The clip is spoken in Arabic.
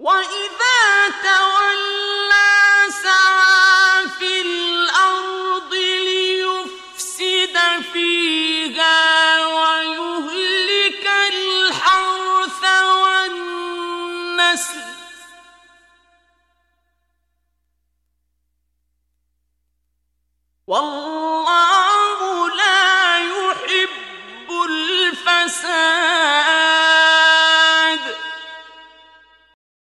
وَإِذَا تَوَلَّى سَعَىٰ فِي الْأَرْضِ لِيُفْسِدَ فِيهَا وَيُهْلِكَ الْحَرْثَ وَالنَّسْلَ ۗ والله